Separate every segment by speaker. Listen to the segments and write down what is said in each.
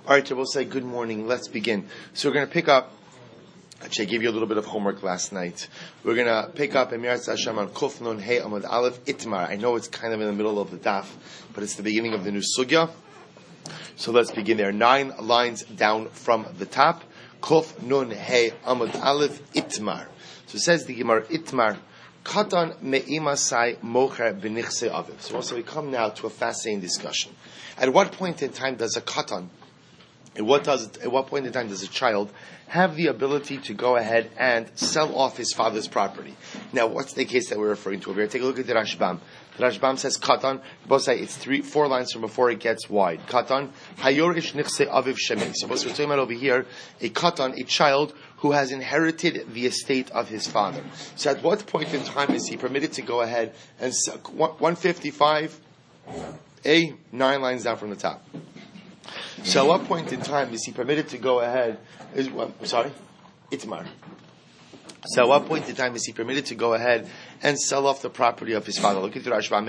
Speaker 1: All right, we'll say good morning. Let's begin. So we're going to pick up. Actually, I gave you a little bit of homework last night. We're going to pick up Emirat Hashem on Kuf Nun Hey Amud Aleph Itmar. I know it's kind of in the middle of the daf, but it's the beginning of the new sugya. So let's begin there. 9 lines down from the top. Kuf Nun Hey Amud Aleph Itmar. So it says the Gemara Itmar. Katan me'imasai mocher b'nichse aviv. So also we come now to a fascinating discussion. At what point in time does a katan, at what point in time does a child have the ability to go ahead and sell off his father's property? Now, what's the case that we're referring to over here? Take a look at the Rashbam. The Rashbam says katan. Both say it's 4 lines from before it gets wide. Katan hayorish nichse aviv shemei. So what we're talking about over here, a katan, a child who has inherited the estate of his father. So at what point in time is he permitted to go ahead and 155 A, 9 lines down from the top. So at what point in time is he permitted to go ahead? Itmar. So at what point in time is he permitted to go ahead and sell off the property of his father? Look at the Rashba.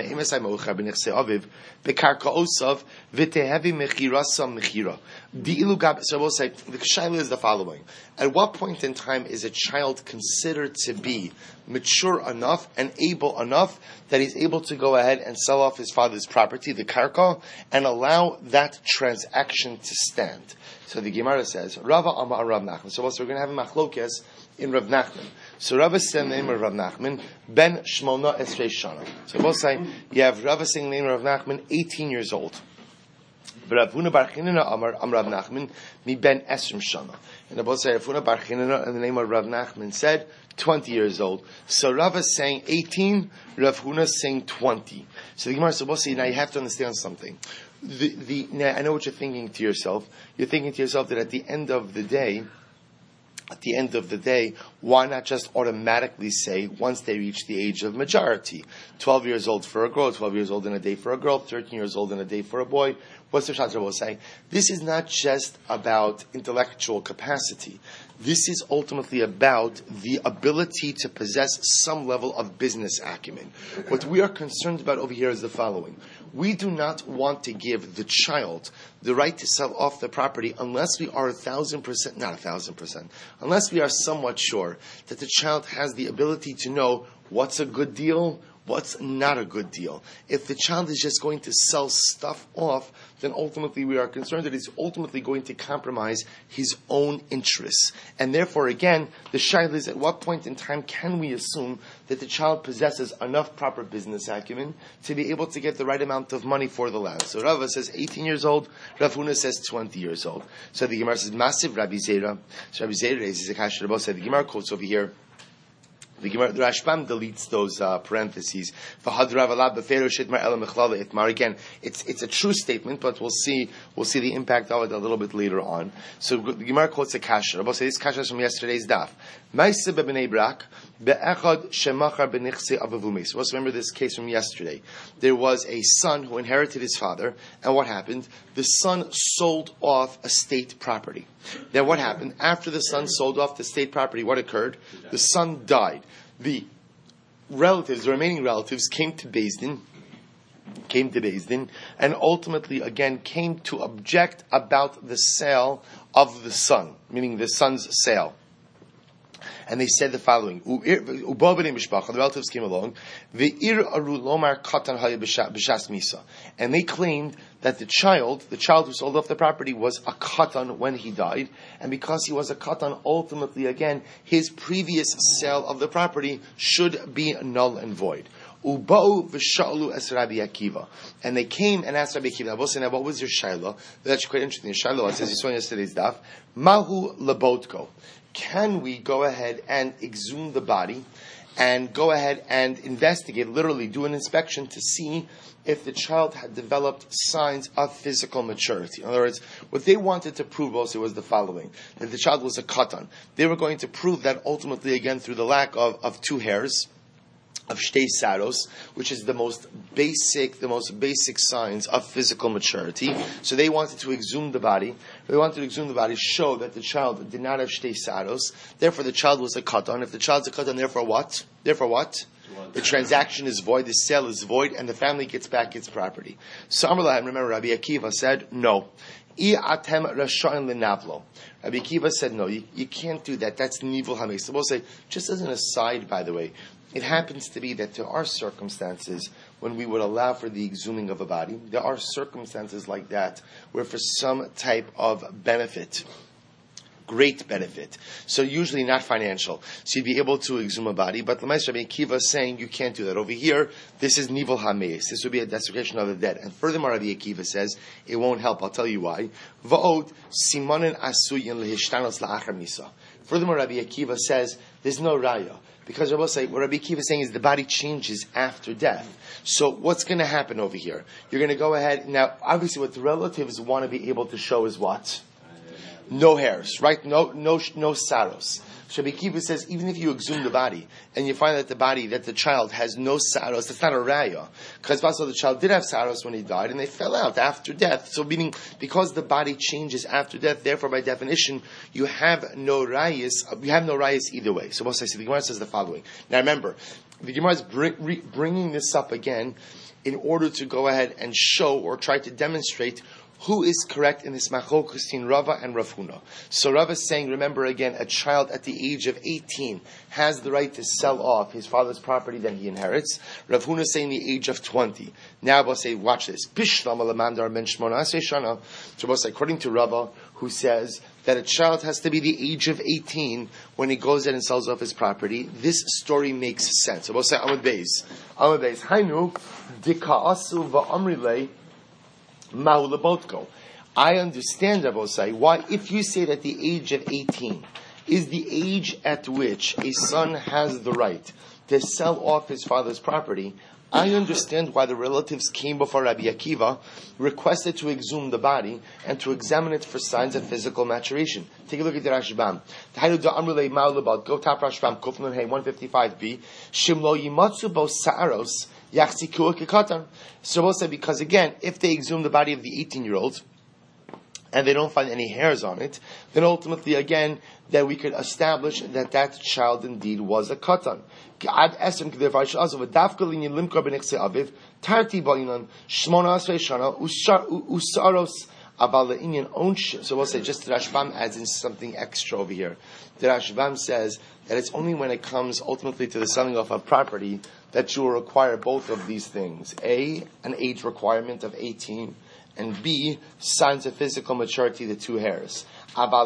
Speaker 1: So we'll say the shaila is the following: at what point in time is a child considered to be mature enough and able enough that he's able to go ahead and sell off his father's property, the karka, and allow that transaction to stand? So the Gemara says, Rava Amar Rav Nachman. So also we're going to have a machlokes in Rav Nachman. So Rava saying the name of Rav Nachman, Ben Shmona Esrei Shana. So we'll say you have Rava saying the name of Rav Nachman, 18 years old. But Rav Huna Bar Chinina Amar Rav Nachman, mi Ben Esrim Shana. And the both say Rav Huna Bar Chinina in the name of Rav Nachman said 20 years old. So Rava is saying 18, Rav Huna is saying 20. So the Gemara says, we'll see, now you have to understand something. Now I know what you're thinking to yourself. You're thinking to yourself that at the end of the day, why not just automatically say, once they reach the age of majority, 12 years old for a girl, 12 years old in a day for a girl, 13 years old in a day for a boy? What's the Shatra will say? This is not just about intellectual capacity. This is ultimately about the ability to possess some level of business acumen. What we are concerned about over here is the following. We do not want to give the child the right to sell off the property unless we are 1,000%, unless we are somewhat sure that the child has the ability to know what's a good deal, what's not a good deal. If the child is just going to sell stuff off, then ultimately we are concerned that he's ultimately going to compromise his own interests. And therefore, again, the shaila is, at what point in time can we assume that the child possesses enough proper business acumen to be able to get the right amount of money for the land? So Rava says 18 years old, Rav Huna says 20 years old. So the Gemara says, Massive Rabbi Zera. So Rabbi Zera raises a kasha. The Gemara quotes over here, the Rashbam deletes those parentheses. Again, it's a true statement, but we'll see the impact of it a little bit later on. So the Gemara quotes a kasha. Rabbi says this kasha is from yesterday's daf. So let's remember this case from yesterday. There was a son who inherited his father, and what happened? The son sold off estate property. Then what happened? After the son sold off the estate property, what occurred? The son died. The remaining relatives came to Beis Din, and ultimately again came to object about the sale of the son, meaning the son's sale. And they said the following: the relatives came along, and they claimed that the child who sold off the property was a katan when he died, and because he was a katan, ultimately again his previous sale of the property should be null and void. Uba'u v'sha'lu es Rabbi Akiva, and they came and asked Rabbi Akiva. Now, what was your shaila? That's quite interesting. The shaila, it says you saw in yesterday's daf, Mahu lebotko. Can we go ahead and exhume the body and go ahead and investigate, literally do an inspection to see if the child had developed signs of physical maturity? In other words, what they wanted to prove also was the following, that the child was a katan. They were going to prove that ultimately, again, through the lack of 2 hairs, of shtei saros, which is the most basic signs of physical maturity. So they wanted to exhume the body. They wanted to exhume the body, show that the child did not have shtei saros. Therefore, the child was a katan. If the child's a katan, therefore what? The transaction is void, the sale is void, and the family gets back its property. So Amar Lahem, remember, Rabbi Akiva said, no. atem rasha'in lenavlo. Rabbi Akiva said, no, you can't do that. That's nivul hames. So we'll say, just as an aside, by the way, it happens to be that there are circumstances when we would allow for the exhuming of a body. There are circumstances like that where for some type of benefit, great benefit, so usually not financial, so you'd be able to exhume a body, but the Maestro Rabbi Akiva is saying you can't do that. Over here, this is nivul hameis. This would be a desecration of the dead. And furthermore, Rabbi Akiva says it won't help. I'll tell you why. Va'od simonin asuyin lehishtanos la'achar misa. Furthermore, Rabbi Akiva says there's no raya. Because what Rabbi Akiva is saying is the body changes after death. So what's going to happen over here? You're going to go ahead. Now, obviously what the relatives want to be able to show is what? No hairs, right? No saros. Rabbi Akiva says even if you exhume the body and you find that the child has no saros, that's not a raya. Because also the child did have saros when he died and they fell out after death. So meaning, because the body changes after death, therefore by definition, you have no rayas either way. So the Gemara says the following. Now remember, the Gemara is bringing this up again in order to go ahead and show or try to demonstrate who is correct in this machlokus between Rava and Rav Huna. So Rava is saying, remember again, a child at the age of 18 has the right to sell off his father's property that he inherits. Rav Huna is saying the age of 20. Now we'll say, watch this. So we'll say, according to Rava, who says that a child has to be the age of 18 when he goes in and sells off his property, this story makes sense. So we'll say, Amud Beis. Hainu, dika'asu va'amrilei, I understand, Rabosai, why if you say that the age of 18 is the age at which a son has the right to sell off his father's property, I understand why the relatives came before Rabbi Akiva, requested to exhume the body and to examine it for signs of physical maturation. Take a look at the Rashbam. Go top Rashbam, Kufnun Hey 155b. Shimlo yimatsu bo sa'aros. So we'll say, because again, if they exhume the body of the 18-year-old and they don't find any hairs on it, then ultimately again, that we could establish that that child indeed was a katan. So we'll say, just the Rashbam adds in something extra over here. The Rashbam says that it's only when it comes ultimately to the selling off of property that you will require both of these things. A, an age requirement of 18, and B, signs of physical maturity, the two hairs. So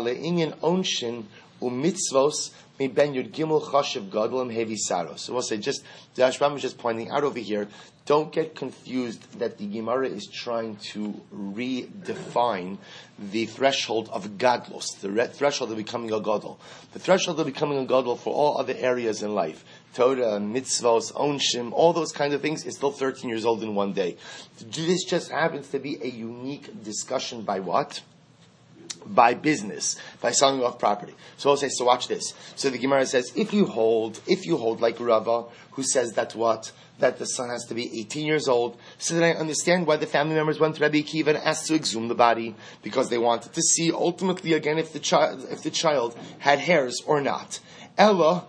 Speaker 1: we'll say, just the Rashbam is just pointing out over here, don't get confused that the Gemara is trying to redefine the threshold of gadlus, the threshold of becoming a gadol. The threshold of becoming a gadol for all other areas in life, Torah, mitzvos, onshim, all those kinds of things, is still 13 years old in one day. This just happens to be a unique discussion by what? By business, by selling off property. So I'll say, so watch this. So the Gemara says, if you hold like Rava, who says that what? That the son has to be 18 years old, so then I understand why the family members went to Rabbi Akiva and asked to exhume the body, because they wanted to see ultimately again if the child had hairs or not. Ella,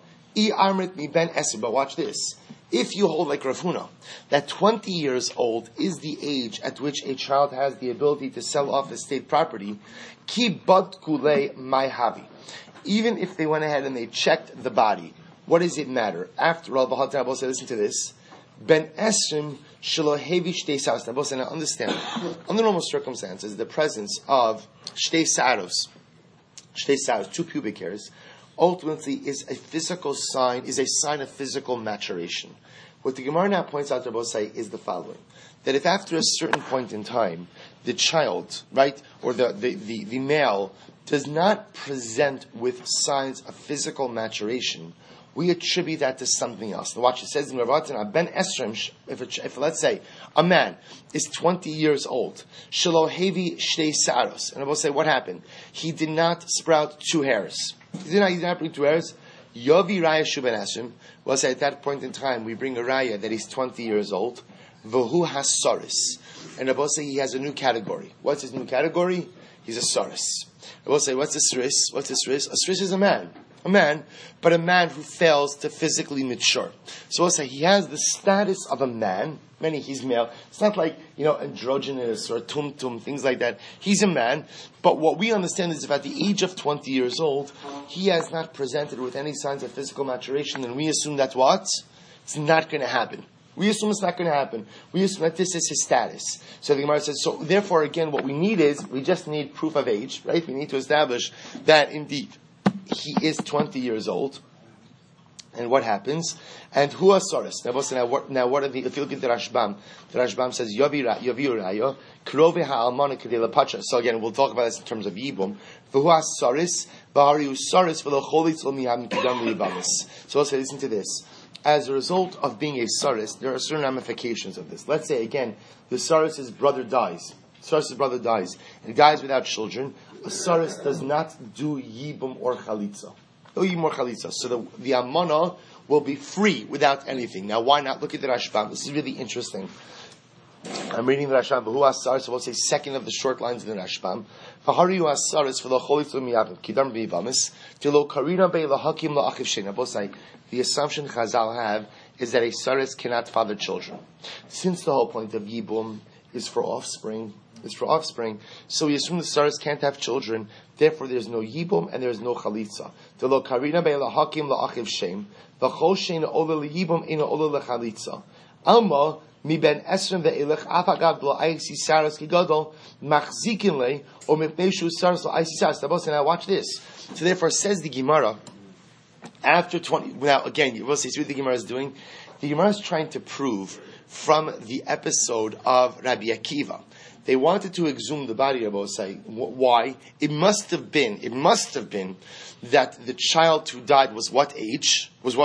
Speaker 1: but watch this. If you hold like Rav Huna, that 20 years old is the age at which a child has the ability to sell off estate property, ki bad kule mai havi. Even if they went ahead and they checked the body, what does it matter? After all, Bahal Tabal said, listen to this. Ben Esrim shalohevi shtei saros. Now understand, under normal circumstances, the presence of shtei saros, two pubic hairs, ultimately is a sign of physical maturation. What the Gemara now points out to Rabosai is the following: that if after a certain point in time, the child, right, or the male does not present with signs of physical maturation, we attribute that to something else. Now watch, it says in Rav Ben Esrim, if let's say a man is 20 years old, shalohevi shtei saros, and I will say, what happened? He did not sprout two hairs. He did not bring two hairs. Yovi raya shuben Esrim. We'll say at that point in time we bring a raya that he's 20 years old. V'hu hasaris, and I will say he has a new category. What's his new category? He's a saris. I will say, what's a saris? A saris is a man. a man, but a man who fails to physically mature. So we'll say he has the status of a man, meaning he's male. It's not like, androgynous or tum-tum, things like that. He's a man, but what we understand is if at the age of 20 years old, he has not presented with any signs of physical maturation, then we assume that what? It's not going to happen. We assume it's not going to happen. We assume that this is his status. So the Gemara says, so therefore, again, what we need is, we just need proof of age, right? We need to establish that indeed he is 20 years old. And what happens? And who asaris? Now what are the, if you look at the Rashbam says, Yavi Raya, Krove ha'almana kedela pacha. So again, we'll talk about this in terms of Yibum. Who asaris, Bahari usaris, v'lo cholitz l'miyam kidam libamis. So let's say, listen to this. As a result of being a saris, there are certain ramifications of this. Let's say, again, the saris' brother dies. Saris' brother dies. And he dies without children. A saris does not do yibum or chalitza. No yibum or chalitza. So the amana will be free without anything. Now, why not? Look at the Rashbam. This is really interesting. I'm reading the Rashbam. Who asar? So we'll say second of the short lines in the Rashbam. V'hari hu asaris for the cholitzum miyavim kidam b'ivamis tilo karina bei lahakim la'achiv sheina. Both say the assumption Chazal have is that a saris cannot father children. Since the whole point of yibum is for offspring, so we assume the saris can't have children. Therefore, there's no yibum and there's no chalitza. Tilo karina bei lahakim la'achiv shein v'chol sheina ola liyibum ina ola lechalitza. Alma. Mi ben esrem ve'elech afagav lo aisi saras kigadol machzikin le or mipnei saras lo aisi saras. Now watch this. So therefore, says the Gemara, after 20. Now again, you will see what the Gemara is doing. The Gemara is trying to prove from the episode of Rabbi Akiva. They wanted to exhume the body of Osai. Why? It must have been that the child who died was what age? Was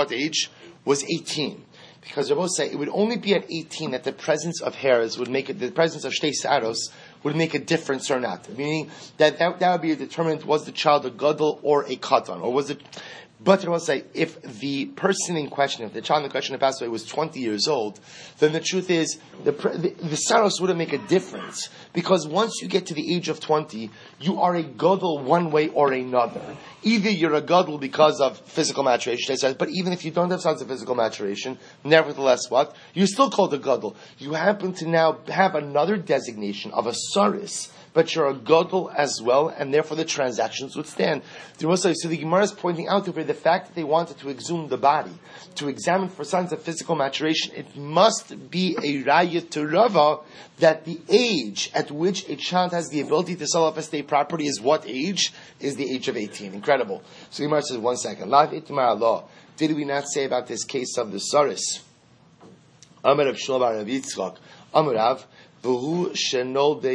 Speaker 1: 18. Because Rabbi say it would only be at 18 that the presence of hairs would make it, the presence of shtei saros would make a difference or not. Meaning that would be a determinant, was the child a gadol or a katan, or was it? But Rabbi say if the person in question, if the child in question that passed away was 20 years old, then the truth is the saros wouldn't make a difference, because once you get to the age of 20, you are a gadol one way or another. Either you're a gadol because of physical maturation, but even if you don't have signs of physical maturation, nevertheless, what? You're still called a gadol. You happen to now have another designation of a saris, but you're a gadol as well, and therefore the transactions would stand. So the Gemara is pointing out over the fact that they wanted to exhume the body, to examine for signs of physical maturation. It must be a raya to Rava that the age at which a child has the ability to sell off estate property is what age? Is the age of 18. Incredible. So the Gemara says, 1 second. Did we not say about this case of the saris? Amar of Shlomo Rav Yitzchak. Amar Rav. So we'll say,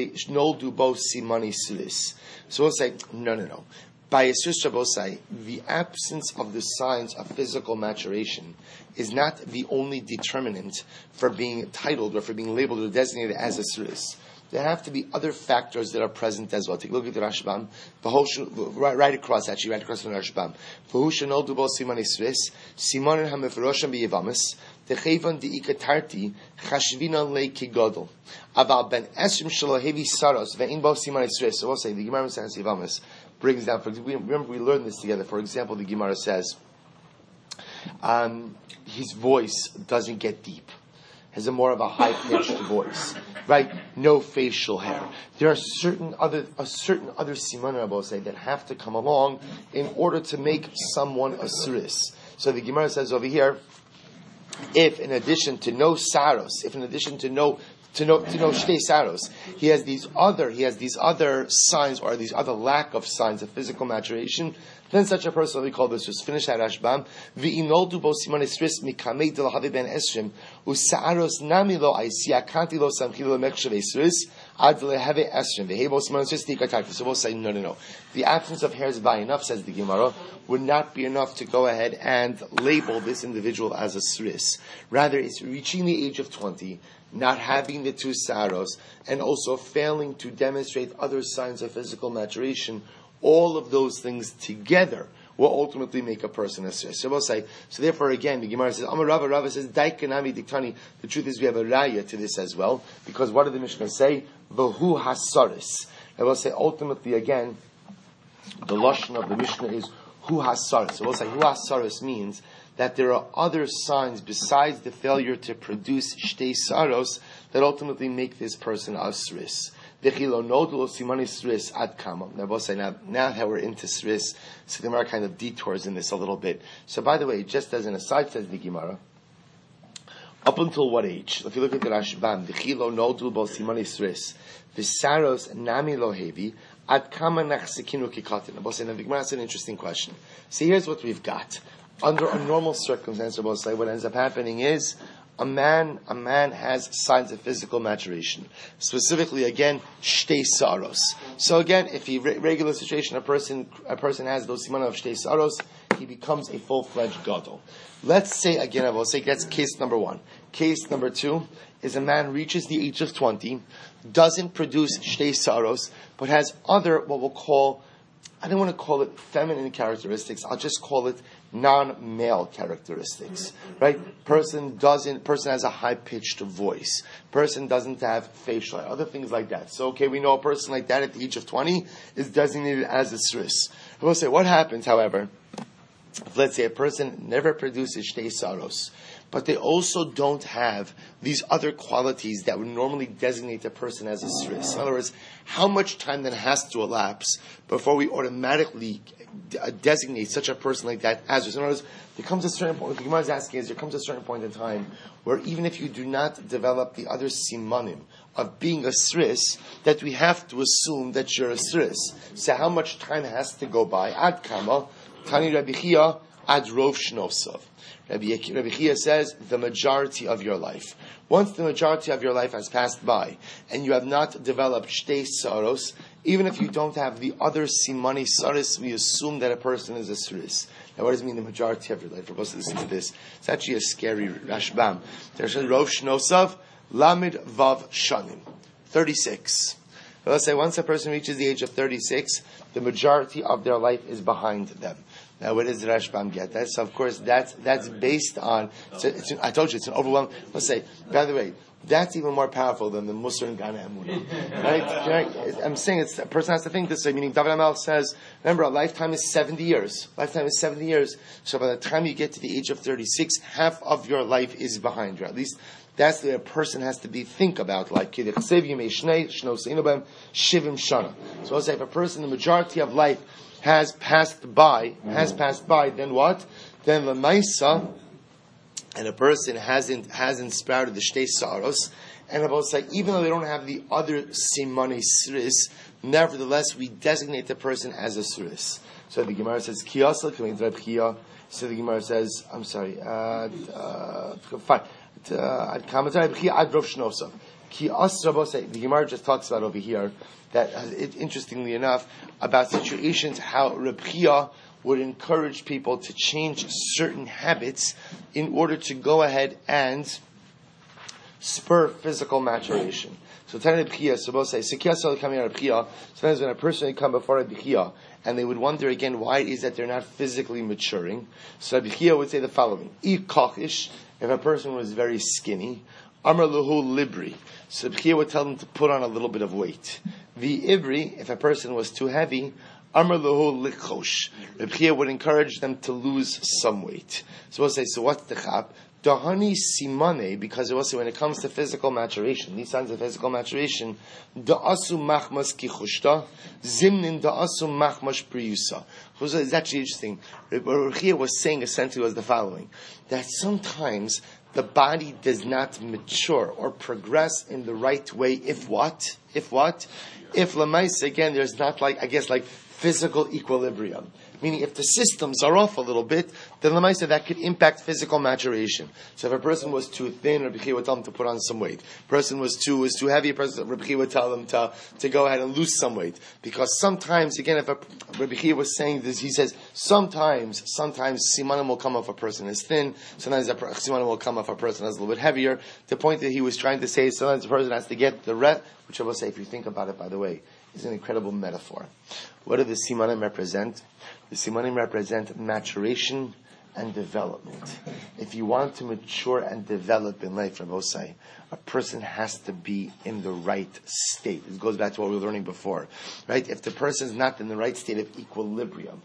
Speaker 1: no. By Yisrus Rabbosai, the absence of the signs of physical maturation is not the only determinant for being titled or for being labeled or designated as a Yisrus. There have to be other factors that are present as well. Take a look at the Rashbam. Right across from the Rashbam. V'hu shenoldu bo siman Yisrus, simanin ha'meferosham b'yevamis, techevon di'ikatarti, chashvinan le kigodol. Aval ben esrim shalohevi saros, ve'in bo siman Yisrus. So we'll say, the Gemara says Yevamis brings down, remember we learned this together. For example, the Gemara says, his voice doesn't get deep. Has a more of a high-pitched voice, right? No facial hair. There are certain other siman Rabbi say that have to come along in order to make someone a suris. So the Gemara says over here, if in addition to no saros, if in addition to no shtei saros, he has these other signs or these other lack of signs of physical maturation, then such a person will be called this. Just finish that Rashbam. V'inoldu bo siman esris mikamei de lahavi ben esrim u'sa'aros nami lo aisi akanti lo samchi lo mekshav esris ad leheve esrim v'hebo siman esris tikataki. So we'll say no. The absence of hairs by enough, says the Gemara, would not be enough to go ahead and label this individual as a sris. Rather, it's reaching the age of 20, not having the two saros, and also failing to demonstrate other signs of physical maturation. All of those things together will ultimately make a person a sris. So we'll say, so therefore again, the Gemara says, Amar Rava says, Daikanami Diktani. The truth is we have a raya to this as well, because what did the Mishnah say? V'hu hasaris. I will say ultimately again, the lashon of the Mishnah is, hu hasaris. So we'll say hu hasaris means that there are other signs besides the failure to produce shtei saros that ultimately make this person asris. Now we'll say, now that we're into Sris, so the Gemara kind of detours in this a little bit. So by the way, just as an aside, says the Gemara, up until what age? If you look at the Rashbam, Dechilo nodul bo simani Sris, v'saros nami lohevi, ad kama nachsekinu kikatin. Now the Gemara has an interesting question. See, here's what we've got. Under a normal circumstance, what ends up happening is, a man has signs of physical maturation. Specifically, again, shtei saros. So again, if he regular situation, a person has those siman of shtei saros, he becomes a full-fledged gadol. Let's say again, I will say that's case number one. Case number two is a man reaches the age of 20, doesn't produce shtei saros, but has other what we'll call, I don't want to call it feminine characteristics. I'll just call it non-male characteristics, right? Person has a high-pitched voice. Person doesn't have facial, other things like that. So, okay, we know a person like that at the age of 20 is designated as a sris. We'll say, what happens, however, if let's say a person never produces shtei saros, but they also don't have these other qualities that would normally designate a person as a sris. In other words, how much time then has to elapse before we automatically designate such a person like that as a sris? In other words, there comes a certain point, what the Gemara is asking is, there comes a certain point in time where even if you do not develop the other simanim of being a sris, that we have to assume that you're a sris. So how much time has to go by? Ad kama, Tani Rabbi Chia, ad rov shnosov. Rabbi Chia says, the majority of your life. Once the majority of your life has passed by, and you have not developed shtei saros, even if you don't have the other simani saris, we assume that a person is a sris. Now what does it mean the majority of your life? We're supposed to listen to this. It's actually a scary Rashbam. There's a rov shnosov, lamid vav shanim. 36. But let's say once a person reaches the age of 36, the majority of their life is behind them. Now, where does the Rashbam get that? So, of course, that's based on. I told you it's an overwhelming. Let's say, by the way, that's even more powerful than the Musar and Gana Emunah. Right? I'm saying a person has to think this way. Meaning, David HaMelech says, remember, a lifetime is 70 years. Lifetime is 70 years. So, by the time you get to the age of 36, half of your life is behind you. At least that's the way a person has to think about. Like, shivim shana. So, I'll say, if a person, the majority of life has passed by, then what? Then the Maisa, and a person hasn't sprouted the shtei saros, and I will say, even though they don't have the other simani sris, nevertheless we designate the person as a sris. So the Gemara says, Kiyasal coming to Reb Chia. So the Gemara says, I'm sorry, fine. The Gemara just talks about over here that, interestingly enough, about situations how Reb Chia would encourage people to change certain habits in order to go ahead and spur physical maturation. So Reb Chia, sometimes when a person would come before Reb Chia, and they would wonder again why it is that they're not physically maturing, so Reb Chia would say the following: if a person was very skinny, Amar Luhu Libri. So Reb Chia would tell them to put on a little bit of weight. The Ivri, if a person was too heavy, Amar Luhu Likhosh. Reb Chia would encourage them to lose some weight. So we'll say, so what's the chap? Dahani simane, because also when it comes to physical maturation, these signs of physical maturation, da'asu machmas kichushta, zimnin da'asu machmas priyusa. It's actually interesting. What Reb Chia was saying essentially was the following: that sometimes the body does not mature or progress in the right way. If lamaisa, again, there's not like physical equilibrium. Meaning, if the systems are off a little bit, then lamaisa that could impact physical maturation. So if a person was too thin, Reb Chia would tell them to put on some weight. A person was too heavy, Reb Chia would tell them to go ahead and lose some weight. Because sometimes, again, if Reb Chia was saying this, he says, sometimes simanim will come off a person as thin, sometimes simanim will come off a person as a little bit heavier. The point that he was trying to say is sometimes a person has to get the rest, which I will say, if you think about it, by the way, is an incredible metaphor. What do the simanim represent? The simanim represent maturation and development. If you want to mature and develop in life, Rabbosai, a person has to be in the right state. It goes back to what we were learning before, right? If the person is not in the right state of equilibrium,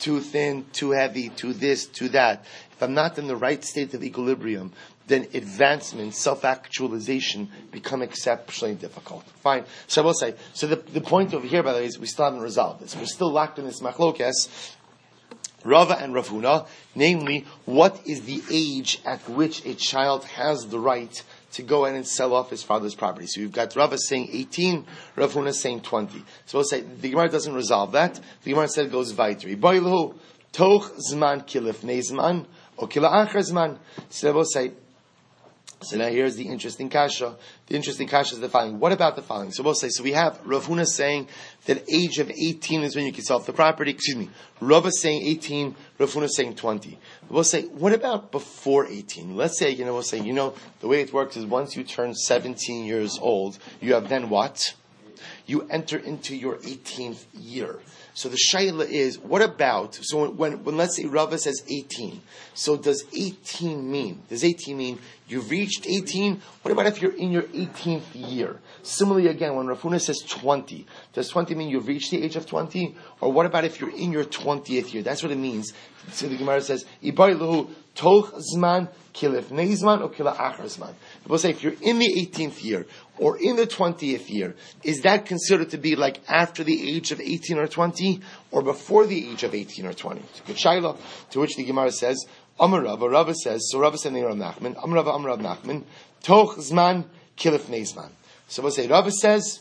Speaker 1: too thin, too heavy, too this, too that. If I'm not in the right state of equilibrium, then advancement, self-actualization become exceptionally difficult. Fine. So I will say, so the point over here, by the way, is we still haven't resolved this. We're still locked in this machlokes, Rava and Rav Huna, namely, what is the age at which a child has the right to go in and sell off his father's property? So you've got Rava saying 18, Rav Huna saying 20. So we'll say, the Gemara doesn't resolve that. The Gemara instead goes weiter. Boilu, toch zman kilifnei zman, or kila achar zman. So we'll say, so now here's the interesting kasha. The interesting kasha is the following. What about the following? So we'll say, so we have Rav Huna saying that age of 18 is when you can sell off the property. Excuse me. Rava saying 18, Rav Huna saying 20. We'll say, what about before 18? Let's say, we'll say, the way it works is once you turn 17 years old, you have then what? You enter into your 18th year. So the shaila is, what about, so when let's say Rava says 18, so does 18 mean you've reached 18? What about if you're in your 18th year? Similarly again, when Rav Huna says 20, does 20 mean you've reached the age of 20? Or what about if you're in your 20th year? That's what it means. So the Gemara says, Ibayluhu toch zman kilif neizman or kila achar zman. People say if you're in the 18th year or in the 20th year, is that considered to be like after the age of 18 or 20 or before the age of 18 or 20? It's a good shaila, to which the Gemara says, Amar Rava, Rava says, so Rava said, Rav Nachman, Amar Rav Nachman, toch zman kilif neizman. So we'll say, Rava says,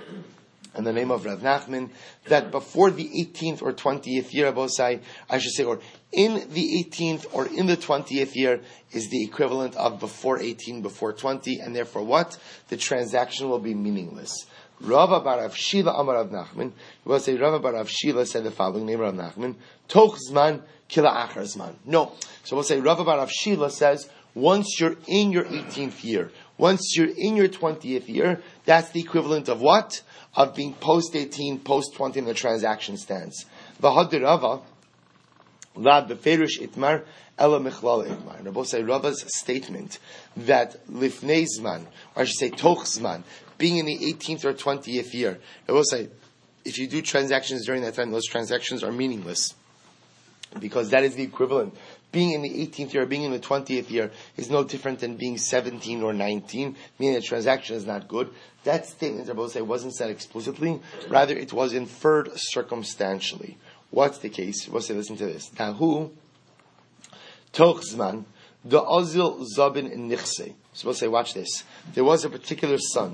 Speaker 1: in the name of Rav Nachman, that before the 18th or 20th year, I should say, or in the 18th or in the 20th year is the equivalent of before 18, before 20, and therefore what? The transaction will be meaningless. Rava bar Rav Shila Amar Rav Nachman, we will say Rava bar Rav Shila said the following, name Rav Nachman, toch zman kila achar zman. No. So we'll say Rava bar Rav Shila says, once you're in your 18th year, once you're in your 20th year, that's the equivalent of what? Of being post 18, post 20 in the transaction stands. V'hadir Rava, la beferish itmar, ela michlal itmar. And Rabbi say Rava's statement that lifnei zman, or I should say toch zman, being in the 18th or 20th year, Rabbi say, if you do transactions during that time, those transactions are meaningless. Because that is the equivalent. Being in the 18th year, being in the 20th year is no different than being 17 or 19, meaning the transaction is not good. That statement, Rabbi say, wasn't said explicitly, rather it was inferred circumstantially. What's the case? Rabbi say, listen to this. Tahu, toch zman, the azil zabin nichse. So we'll say, watch this. There was a particular son,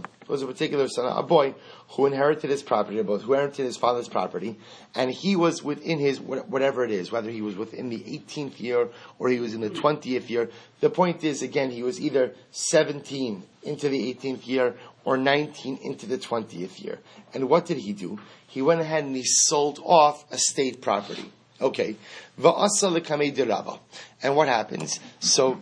Speaker 1: a boy, who inherited his property, who inherited his father's property, and he was within his, whatever it is, whether he was within the 18th year or he was in the 20th year. The point is, again, he was either 17 into the 18th year or 19 into the 20th year. And what did he do? He went ahead and he sold off estate property. Okay. Va'asa lekamei de Rava. And what happens? So,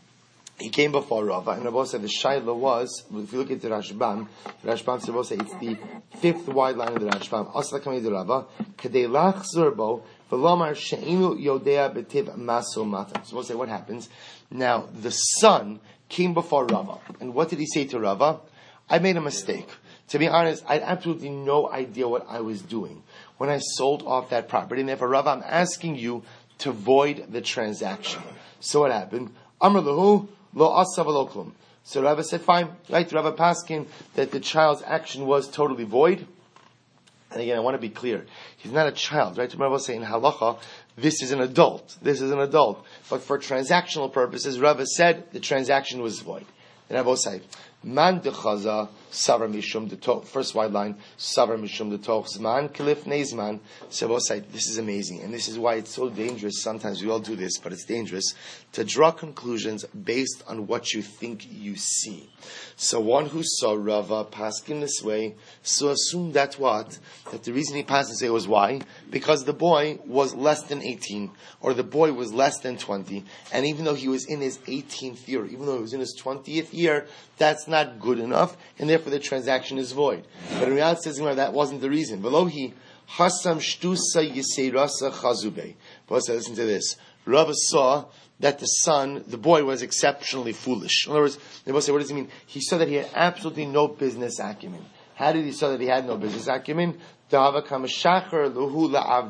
Speaker 1: he came before Rava, and Rava said the shaila was, if you look at the Rashbam said, Rava said, it's the fifth wide line of the Rashbam. Asla kamei de Rava, kadei lachzur bo, v'lomar she'inu yodea betiv maso matan. So Rava said, what happens? Now, the son came before Rava, and what did he say to Rava? I made a mistake. To be honest, I had absolutely no idea what I was doing when I sold off that property, and therefore, Rava, I'm asking you to void the transaction. So what happened? Amr lahu, lo asa v'lo klum. So Rava said, fine, right? Rava Paskin, that the child's action was totally void. And again, I want to be clear. He's not a child, right? Rava was saying, halacha, this is an adult. But for transactional purposes, Rava said the transaction was void. And Rava said, man dechaza savar mishum detoch. First wide line, savar mishum detoch zman kilif neizman. So Rava said, this is amazing. And this is why it's so dangerous. Sometimes we all do this, but it's dangerous to draw conclusions based on what you think you see. So one who saw Rava paskin this way, so assume that what? That the reason he passed this way was why? Because the boy was less than 18, or the boy was less than 20, and even though he was in his 18th year, even though he was in his 20th year, that's not good enough, and therefore the transaction is void. But in reality, says that wasn't the reason. Below he, hasam shtusa yiseirasa chazube. But listen to this. Rava saw that the boy was exceptionally foolish. In other words, they will say, what does he mean? He saw that he had absolutely no business acumen. How did he saw that he had no business acumen?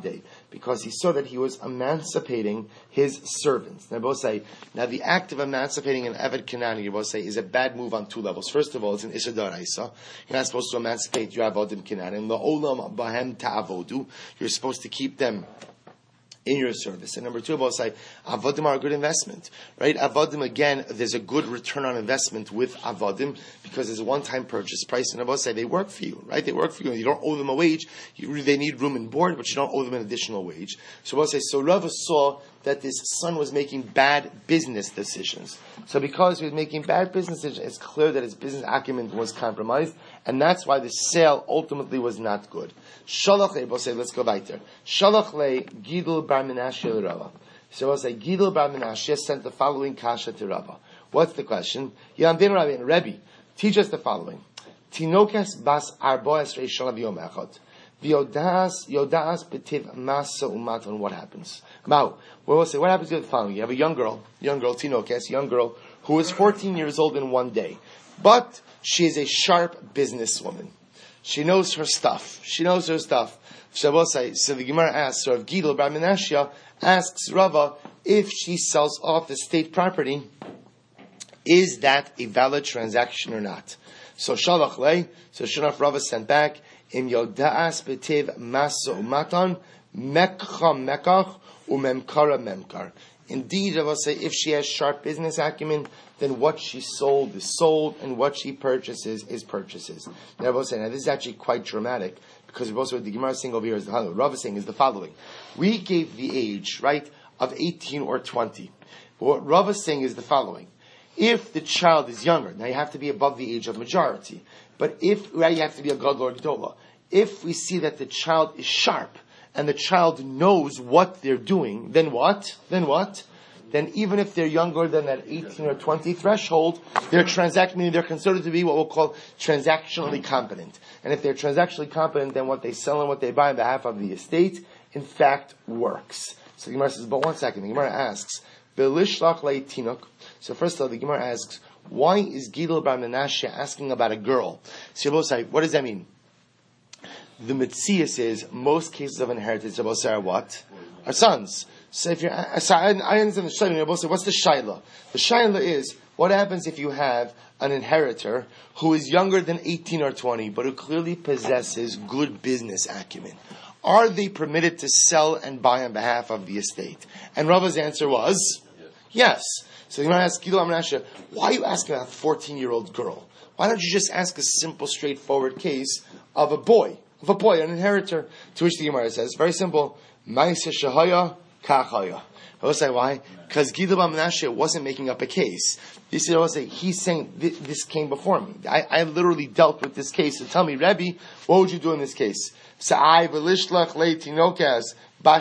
Speaker 1: because he saw that he was emancipating his servants. Now, both say, now the act of emancipating an Eved Kanani, you both say, is a bad move on two levels. First of all, it's an Issa D'Oraisa. You're not supposed to emancipate your Avodim Kanani. La'olam bahem ta'avodu. You're supposed to keep them in your service. And number two, I'll say, Avodim are a good investment, right? Avodim, again, there's a good return on investment with Avodim because there's a one-time purchase price. And I'll say, they work for you, right? They work for you. You don't owe them a wage. They need room and board, but you don't owe them an additional wage. So I'll say, so Rava saw that this son was making bad business decisions. So because he was making bad business decisions, it's clear that his business acumen was compromised, and that's why the sale ultimately was not good. Shalach le, we'll say, let's go back there. Shalach le, Gidel bar Menashe le Rava. So we'll say, Gidel bar Menashe sent the following kasha to Rava. What's the question? Yamdin Rabbi, Rebbe, teach us the following. Tinokes bas arba esrei shalav yom echad. Yodas betiv masa umaton. What happens? Well, we'll say, what happens to the following? You have a young girl, Tinokes, young girl, who is 14 years old in one day. But she is a sharp businesswoman. She knows her stuff. So we'll say, so the Gemara asks, so if Gidel bar Menashe asks Rava, if she sells off the state property, is that a valid transaction or not? So Shalach lei, so Shalach Rava sent back, Im Yodas betiv masa umaton, mekcha mekach, umemkara memkar. Indeed, I will say, if she has sharp business acumen, then what she sold is sold, and what she purchases is purchases. Now, I will say, now this is actually quite dramatic, because also what the Gemara is saying over here is the Rav is saying is the following. We gave the age, right, of 18 or 20. But what Rav is saying is the following. If the child is younger, now you have to be above the age of majority. But if, right, you have to be a Gadol or Gdola. If we see that the child is sharp, and the child knows what they're doing, then what? Then even if they're younger than that 18 or 20 threshold, they're considered to be what we'll call transactionally competent. And if they're transactionally competent, then what they sell and what they buy on behalf of the estate, in fact, works. So the Gemara says, but one second, the Gemara asks, Belishlach lei tinok. So first of all, the Gemara asks, why is Gidel bar Menashe asking about a girl? So you'll both say, what does that mean? The Metzias is most cases of inheritance are what? Are sons. So if I understand the Shaila. What's the Shaila? The Shaila is what happens if you have an inheritor who is younger than 18 or 20, but who clearly possesses good business acumen. Are they permitted to sell and buy on behalf of the estate? And Rava's answer was yes. So you're going to ask Gidel bar Menashe, why are you asking about a 14-year-old girl? Why don't you just ask a simple, straightforward case of a boy, an inheritor? To which the Gemara says, very simple, Ma'aseh shehaya kachaya. I will say why? Because Gidel bar Menashe wasn't making up a case. He's saying, this came before me. I literally dealt with this case. So tell me, Rebbe, what would you do in this case? So Gidel bar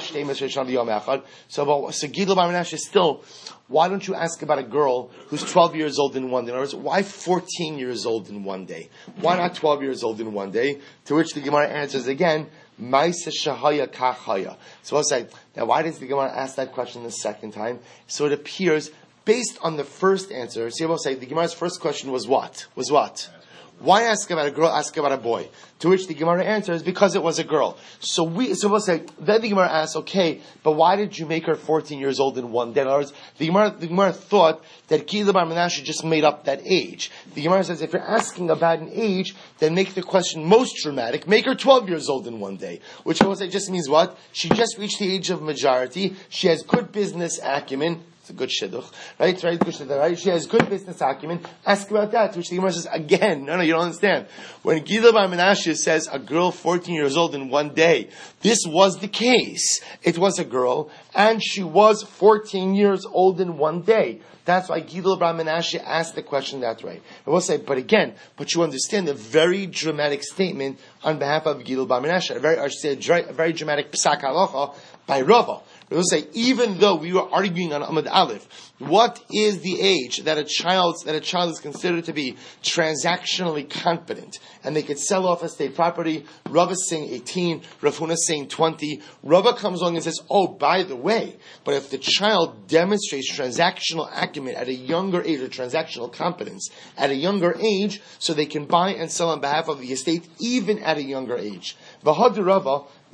Speaker 1: Menashe still, why don't you ask about a girl who's 12 years old in one day? In other words, why 14 years old in one day? Why not 12 years old in one day? To which the Gemara answers again, Ma'aseh shehaya kachaya. So I'll say, now why does the Gemara ask that question the second time? So it appears, based on the first answer, see, I'll say, the Gemara's first question was what? Why ask about a girl, ask about a boy? To which the Gemara answers, because it was a girl. So we'll say, then the Gemara asks, okay, but why did you make her 14 years old in one day? In other words, the Gemara thought that Gidel bar Menashe just made up that age. The Gemara says, if you're asking about an age, then make the question most dramatic. Make her 12 years old in one day. Which I will say just means what? She just reached the age of majority. She has good business acumen. It's a good shidduch, right? Right? She has good business acumen. Ask about that. Which the Gemara says again. No, you don't understand. When Gidel bar Menashe says a girl 14 years old in one day, this was the case. It was a girl, and she was 14 years old in one day. That's why Gidel bar Menashe asked the question that way. I will say, but you understand the very dramatic statement on behalf of Gidel bar Menashe. A very dramatic psak halacha by Rava. We'll say, even though we were arguing on Amud Aleph, what is the age that a child is considered to be transactionally competent, and they could sell off estate property? Rava is saying 18, Rav Huna is saying 20. Rava comes along and says, oh, by the way, but if the child demonstrates transactional acumen at a younger age, or transactional competence at a younger age, so they can buy and sell on behalf of the estate even at a younger age. V'had Rava,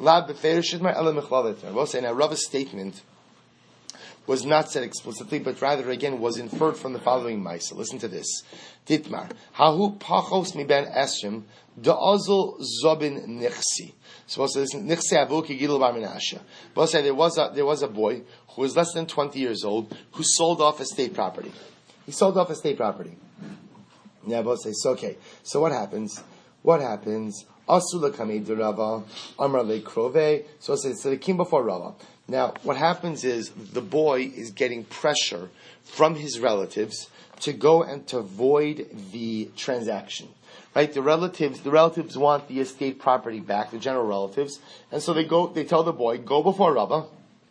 Speaker 1: We'll say now Rava's statement was not said explicitly, but rather again was inferred from the following Maisa. Listen to this. Ditmar. Hahu pachos mi ben esrim da'azul zobin nichsi. So we'll say listen, nichsi avu ki gidul bar menashe. We'll say there was a boy who was less than 20 years old who sold off estate property. He sold off estate property. Yeah, we'll say, so okay. So what happens? Asula kamei de Rava, Amar le krove. So they came before Rava. Now, what happens is the boy is getting pressure from his relatives to go and to void the transaction. Right? The relatives want the estate property back, the general relatives, and so they tell the boy, go before Rava,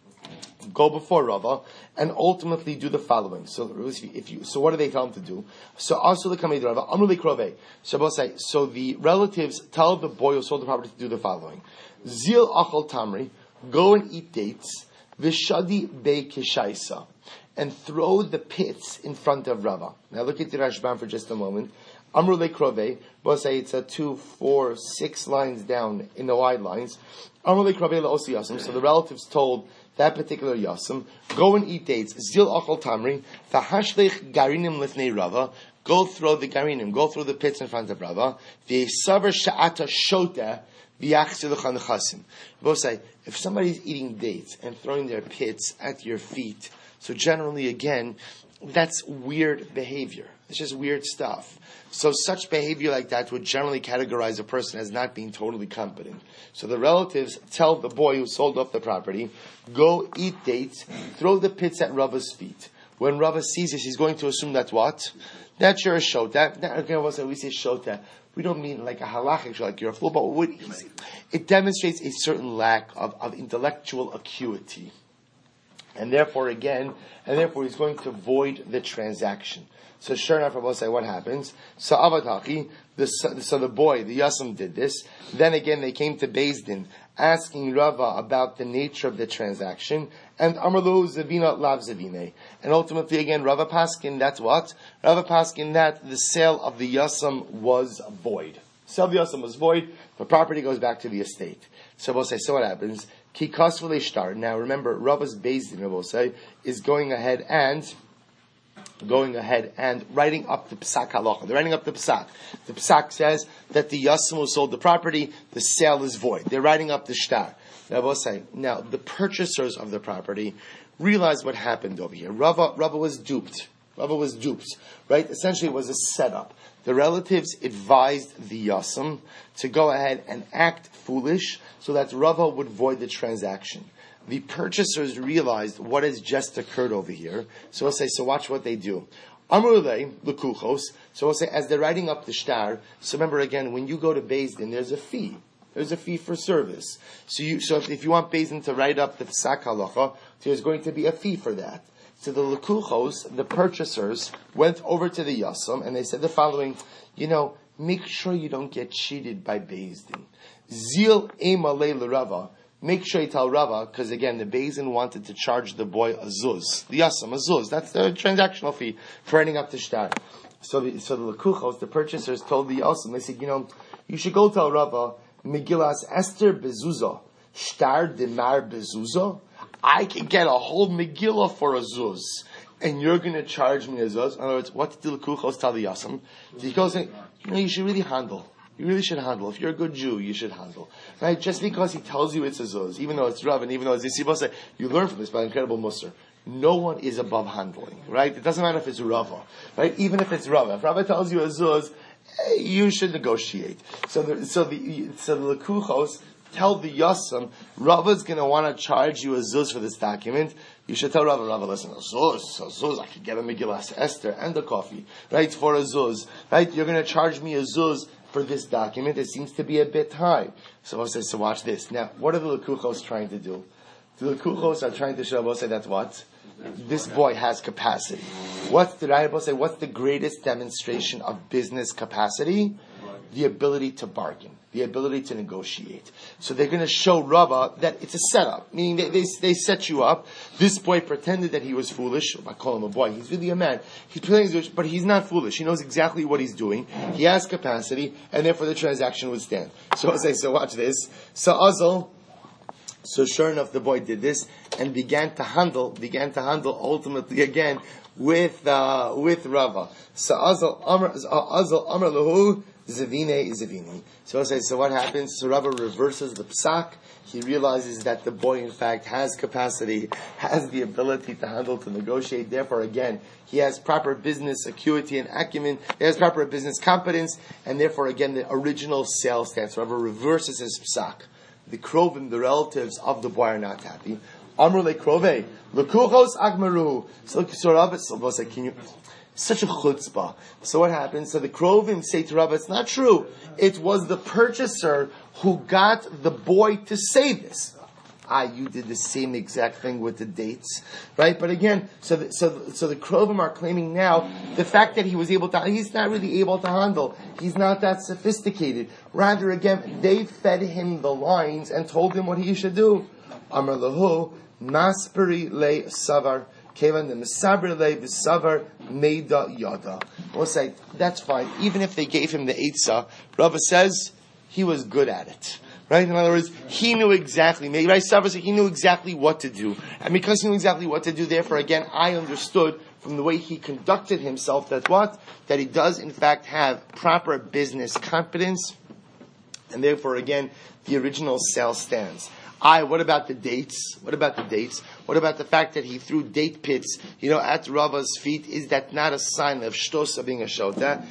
Speaker 1: and ultimately do the following. So what do they tell him to do? So the relatives tell the boy who sold the property to do the following. Zil achal tamri, go and eat dates, v'shadi be kishaisa, and throw the pits in front of Rava. Now look at the Rashbam for just a moment. Amru le krove, say it's 2, 4, 6 lines down in the wide lines. Amru le krove le'osi yasam. So the relatives told that particular yasam, go and eat dates. Zil achal tamri, v'hashlech garinim lifnei Rava. Go throw the garinim, go throw the pits in front of Rava. V'savar sha'ata shota v'yachzil chasim. Both say, if somebody's eating dates and throwing their pits at your feet, so generally again, that's weird behavior. It's just weird stuff. So such behavior like that would generally categorize a person as not being totally competent. So the relatives tell the boy who sold off the property, go eat dates, throw the pits at Rava's feet. When Rava sees this, he's going to assume that what? That you're a shota. We say shota. We don't mean like a halachic, like you're a fool, but it demonstrates a certain lack of intellectual acuity. And therefore he's going to void the transaction. So sure enough, Rabbi say, what happens? So Avataki, so the boy, the Yasam did this. Then again, they came to Beis Din, asking Rava about the nature of the transaction. And Amarlu Zavina Lav Zavine. And ultimately again, Rava Paskin, that's what? Rava Paskin, that the sale of the Yasam was void. Sale of the Yasam was void, the property goes back to the estate. So we'll say, so what happens? Ki kasvule shtar. Now remember, Rava's Beis Din, we'll say, is going ahead and writing up the Psak halacha. They're writing up the Psak. The Psak says that the Yasam who sold the property, the sale is void. They're writing up the shtar. Now we'll say, now the purchasers of the property realize what happened over here. Rava was duped. Right? Essentially it was a setup. The relatives advised the Yasam to go ahead and act foolish so that Rava would void the transaction. The purchasers realized what has just occurred over here. So we'll say, so watch what they do. Amrulei, lekuchos. So we'll say, as they're writing up the shtar, so remember again, when you go to Beis Din, there's a fee. There's a fee for service. So if you want Beis Din to write up the Psak halacha, there's going to be a fee for that. So the lekuchos, the purchasers, went over to the Yasam and they said the following, make sure you don't get cheated by Beis Din. Zil emalei l'Rava. Make sure you tell Rava, because again, the Beis Din wanted to charge the boy a zuz. The Yasam, a zuz. That's the transactional fee for ending up the shtar. So the lekuchos, the purchasers, told the Yasam, they said, you should go tell Rava, Megillas Esther bezuza, shtar demar bezuza. I can get a whole Megillah for a zuz, and you're going to charge me a zuz. In other words, what did the lekuchos tell the Yasam? He goes, you should really handle. You really should handle. If you're a good Jew, you should handle. Right? Just because he tells you it's a zuz, even though it's Rav, and even though it's Yisibose, you learn from this by incredible Musar. No one is above handling. Right? It doesn't matter if it's Rava. Right? Even if it's Rava. If Rava tells you a zuz, you should negotiate. So the lekuchos tell the Yasam, Rava's going to want to charge you a zuz for this document. You should tell Rava, listen, a zuz, I could get a Megillas Esther and a coffee, right, for a zuz, right? You're going to charge me a zuz for this document. It seems to be a bit high. So I say, so watch this. Now, what are the lekuchos trying to do? The lekuchos are trying to show us that what? This boy has capacity. What's the greatest demonstration of business capacity? The ability to bargain, the ability to negotiate. So they're going to show Rava that it's a setup, meaning they set you up. This boy pretended that he was foolish. I call him a boy. He's really a man. He's pretending he's foolish, but he's not foolish. He knows exactly what he's doing. He has capacity, and therefore the transaction would stand. So I'll say, so watch this. So Azal, So sure enough, the boy did this and began to handle ultimately again with Rava. So Azal Amr Lahu Zavine. So what happens? So Rava reverses the psak. He realizes that the boy, in fact, has capacity, has the ability to handle, to negotiate. Therefore, again, he has proper business acuity and acumen. He has proper business competence, and therefore, again, the original sale stands. Rava reverses his psak. The krovim, the relatives of the boy, are not happy. Amr le krove, lekuchos agmaru. So Rava said, "Can you?" Such a chutzpah. So what happens? So the krovim say to Rava, "It's not true. It was the purchaser who got the boy to say this." You did the same exact thing with the dates, right? But again, so the krovim are claiming now the fact that he was able to, he's not really able to handle. He's not that sophisticated. Rather, again, they fed him the lines and told him what he should do. Amar lahu masperi le savar. Kevan the Mesaber le v'savar meida yada. We'll say that's fine. Even if they gave him the eitzah, Rava says he was good at it. Right? In other words, he knew exactly. Right? He knew exactly what to do, and because he knew exactly what to do, therefore, again, I understood from the way he conducted himself that he does in fact have proper business competence, and therefore, again, the original sale stands. What about the dates? What about the fact that he threw date pits, at Rava's feet? Is that not a sign of shtosa being a shota?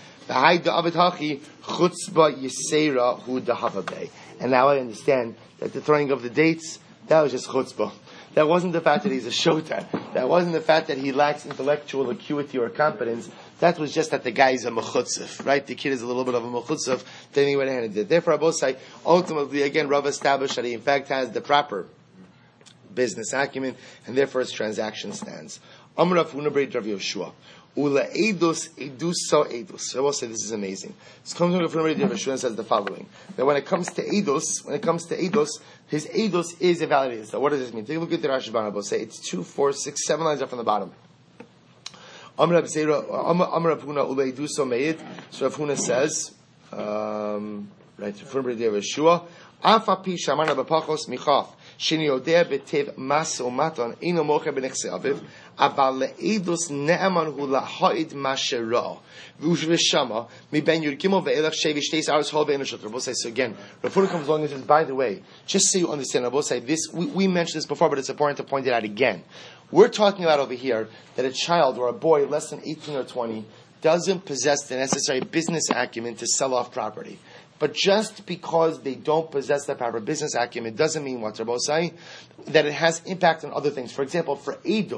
Speaker 1: And now I understand that the throwing of the dates, that was just chutzpah. That wasn't the fact that he's a shota. That wasn't the fact that he lacks intellectual acuity or competence. That was just that the guy is a mechutzef, right? The kid is a little bit of a mechutzef. Then he went ahead and did. Therefore, Abosai, ultimately, again, Rav established that he in fact has the proper business acumen, and therefore his transaction stands. Amr Rav Huna Beit Rav Yoshua. Ula edus edusa edus. I will say this is amazing. This comes from Rav Huna Beit Rav Yoshua and says the following: that when it comes to edus, his edus is a valid edus. So what does this mean? Take a look at the Rashi Banabo. Say it's 2, 4, 6, 7 lines up from the bottom. Amr Rav Huna Ula edusa meid. So Rav Huna says, right? Rav Huna Beit Rav Yoshua. Afa pi shamana b'pachos michaf. Shini yodea b'tev mas u'matan ino mocher b'nechse aviv aval le'edus ne'aman hu la'ha'id masherah v'ushveshama mi ben yurgimo ve'elach shevi shteis aros hol ve'enu shot. Rabbi say, so again, Rav Huna comes along and says, by the way, just so you understand, Rabbi say, this, we mentioned this before, but it's important to point it out again. We're talking about over here that a child or a boy less than 18 or 20 doesn't possess the necessary business acumen to sell off property. But just because they don't possess the proper business acumen doesn't mean what Rabbi say, that it has impact on other things. For example, for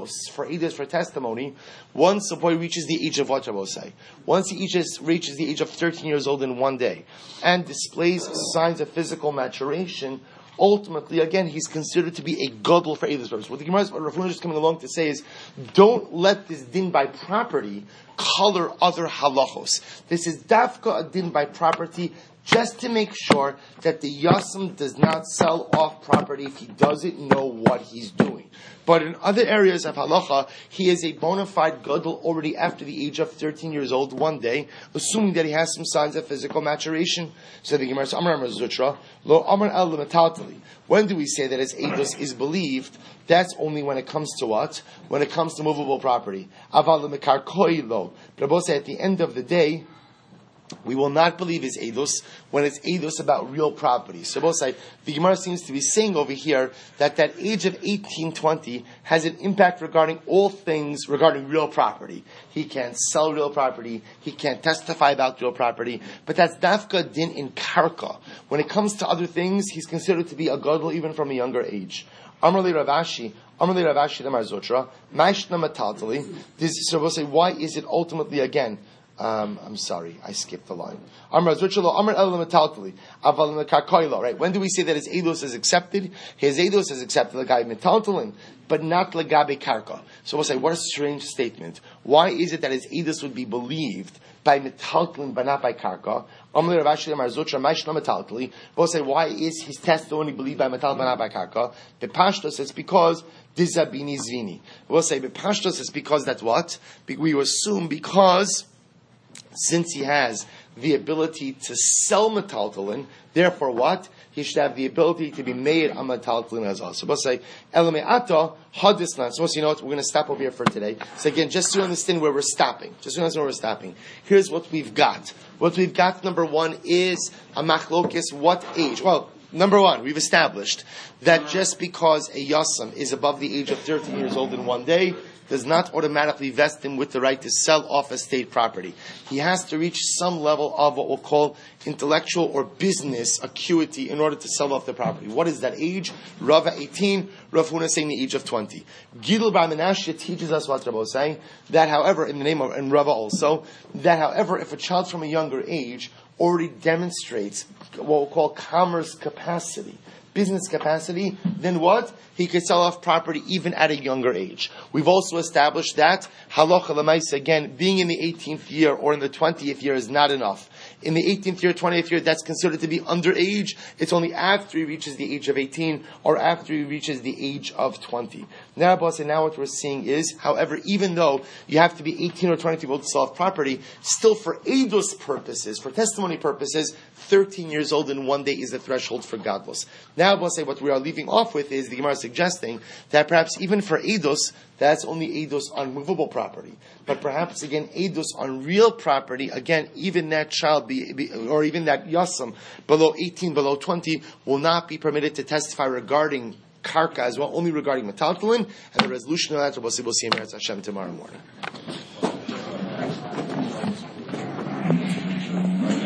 Speaker 1: testimony, once a boy reaches the age of what Rabbi say, once he reaches the age of 13 years old in one day, and displays signs of physical maturation, ultimately, again, he's considered to be a gadol for Eidos purpose. What the Gemara, what Rav Huna is coming along to say is, don't let this din by property color other halachos. This is dafka a din by property, just to make sure that the yasam does not sell off property if he doesn't know what he's doing. But in other areas of halacha, he is a bona fide gadol already after the age of 13 years old one day, assuming that he has some signs of physical maturation. So the Gemara says, Amar Zutra, Lo Amar El Metaltali. When do we say that his edus is believed? That's only when it comes to what? When it comes to movable property. Aval Mekar Koi Lo. But both say at the end of the day, we will not believe his edus when it's edus about real property. So both say, the Gemara seems to be saying over here that age of 18, 20 has an impact regarding all things regarding real property. He can't sell real property, he can't testify about real property, but that's dafka din in karka. When it comes to other things, he's considered to be a gadol even from a younger age. Amrli Ravashi Damar Zotra, Maishna Mataltali. This is supposed to say, why is it ultimately again? I'm sorry, I skipped the line. Right? When do we say that his edus is accepted? His edus is accepted l'gabe metaltalin, but not l'gabe karka. So we'll say, what a strange statement. Why is it that his edus would be believed by metaltalin, but not by karka? We'll say, why is his testimony believed by metaltalin, but not by karka? The pashtos, it's because dizabini zvini. We'll say, the pashtos is because that's what? We assume because since he has the ability to sell metaltalin, therefore what? he should have the ability to be made a metaltalin as well. So we'll say, Elame'ata, hadislan. So you know what, we're going to stop over here for today. So again, just to understand where we're stopping. Here's what we've got. What we've got, number one, is a machlokis, what age? Well, number one, we've established that just because a yasam is above the age of 13 years old in one day, does not automatically vest him with the right to sell off estate property. He has to reach some level of what we'll call intellectual or business acuity in order to sell off the property. What is that age? Rava 18, Rav Huna saying the age of 20. Gidul Bar Menashe teaches us what Rabbi is saying, that however, in the name of, and Rava also, that however, if a child from a younger age already demonstrates what we'll call commerce capacity, business capacity, then what? He could sell off property even at a younger age. We've also established that halacha l'maisa, again, being in the 18th year or in the 20th year is not enough. In the 18th year, 20th year, that's considered to be underage. It's only after he reaches the age of 18 or after he reaches the age of 20. Now, boss, and now what we're seeing is, however, even though you have to be 18 or 20 to be able to sell off property, still for eidos purposes, for testimony purposes, 13 years old in one day is the threshold for gadlus. Now, boss, what we are leaving off with is the Gemara suggesting that perhaps even for eidos, that's only eidos on movable property. But perhaps, again, eidos on real property, again, even that child or even that yasam below 18, below 20, will not be permitted to testify regarding karka as well, only regarding metaltalin, and the resolution of that we'll see in Meretz Hashem tomorrow morning.